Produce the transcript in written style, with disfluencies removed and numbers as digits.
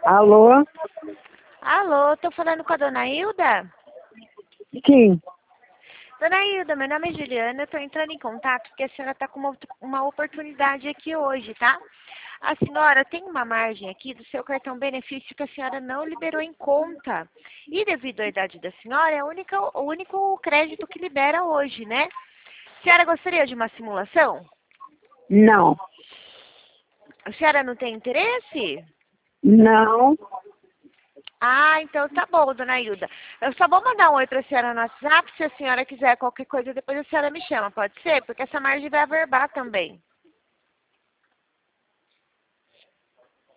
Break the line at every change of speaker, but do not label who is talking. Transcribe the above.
Alô?
Alô, tô falando com a dona Hilda?
Sim.
Dona Hilda, meu nome é Juliana, eu tô entrando em contato porque a senhora tá com uma oportunidade aqui hoje, tá? A senhora tem uma margem aqui do seu cartão benefício que a senhora não liberou em conta. E devido à idade da senhora, é o único crédito que libera hoje, né? A senhora gostaria de uma simulação?
Não.
A senhora não tem interesse?
Não.
Ah, então tá bom, dona Hilda. Eu só vou mandar um oi pra senhora no WhatsApp. Se a senhora quiser qualquer coisa, depois a senhora me chama, pode ser? Porque essa margem vai averbar também.